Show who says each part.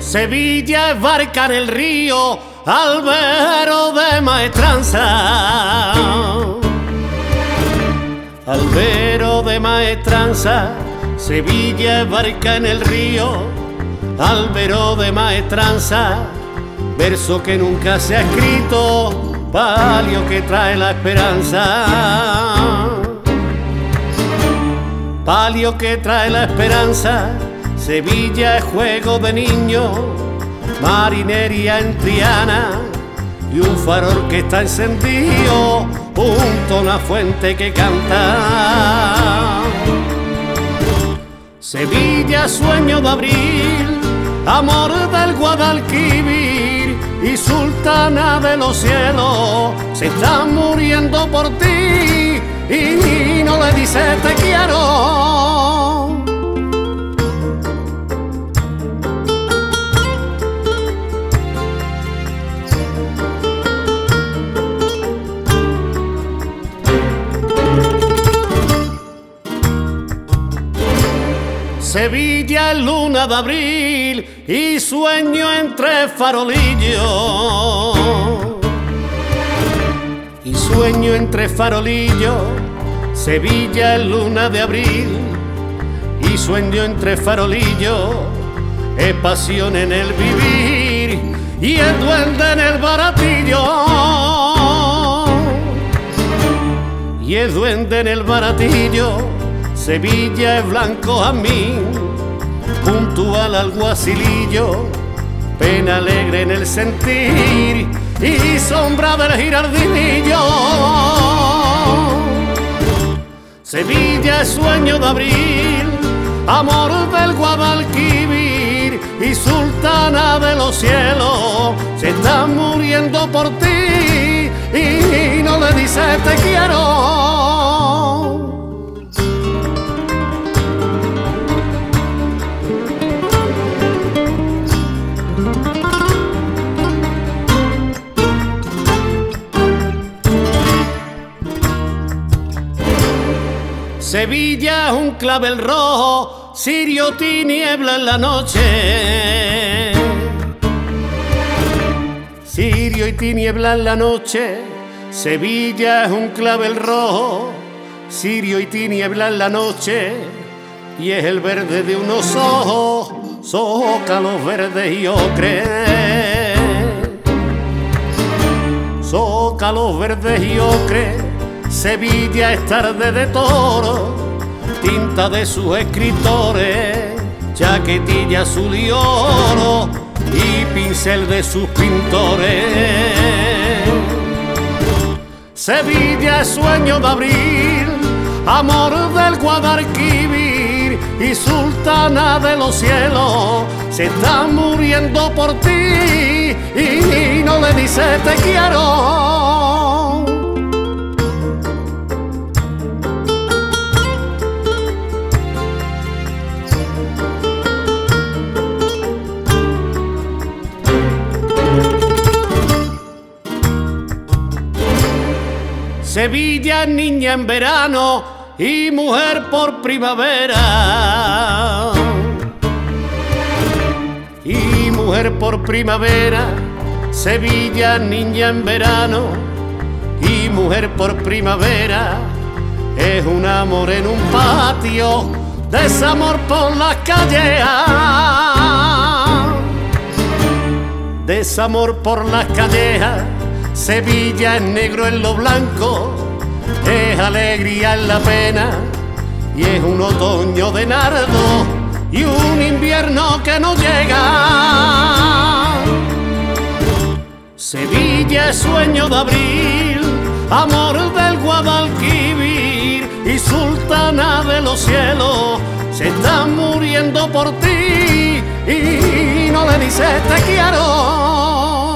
Speaker 1: Sevilla es barca en el río, albero de maestranza. Albero de maestranza, Sevilla es barca en el río, albero de maestranza. Verso que nunca se ha escrito, palio que trae la esperanza. Palio que trae la esperanza. Sevilla es juego de niño, marinería en Triana y un farol que está encendido junto a una fuente que canta. Sevilla, sueño de abril, amor del Guadalquivir y sultana de los cielos, se están muriendo por ti y no le dices te quiero. Sevilla es luna de abril y sueño entre farolillos. Y sueño entre farolillos. Sevilla es luna de abril y sueño entre farolillos. Es pasión en el vivir y el duende en el baratillo. Y el duende en el baratillo. Sevilla es blanco a mí, junto al alguacilillo, pena alegre en el sentir y sombra del girardinillo. Sevilla es sueño de abril, amor del Guadalquivir y sultana de los cielos, se están muriendo por ti y no le dices te quiero. Sevilla es un clavel rojo, cirio tiniebla en la noche. Cirio y tiniebla en la noche, Sevilla es un clavel rojo, cirio y tiniebla en la noche, y es el verde de unos ojos, zócalos verdes y ocre. Zócalos verdes y ocre. Sevilla es tarde de toro, tinta de sus escritores, chaquetilla azul y oro y pincel de sus pintores. Sevilla es sueño de abril, amor del Guadalquivir y sultana de los cielos, se están muriendo por ti y no le dices te quiero. Sevilla es niña en verano y mujer por primavera. Y mujer por primavera, Sevilla es niña en verano y mujer por primavera. Es un amor en un patio, desamor por las callejas. Desamor por las callejas. Sevilla es negro en lo blanco, es alegría en la pena y es un otoño de nardo y un invierno que no llega. Sevilla es sueño de abril, amor del Guadalquivir y sultana de los cielos, se están muriendo por ti y no le dices te quiero.